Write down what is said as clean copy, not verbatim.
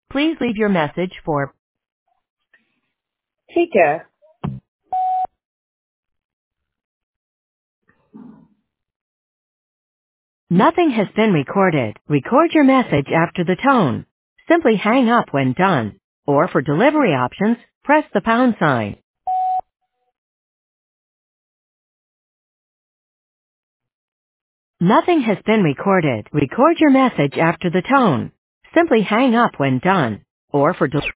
Please leave your message for ठीक है. Nothing has been recorded. Record your message after the tone. Simply hang up when done. Or for delivery options, press the pound sign. Nothing has been recorded. Record your message after the tone. Simply hang up when done. Or for delivery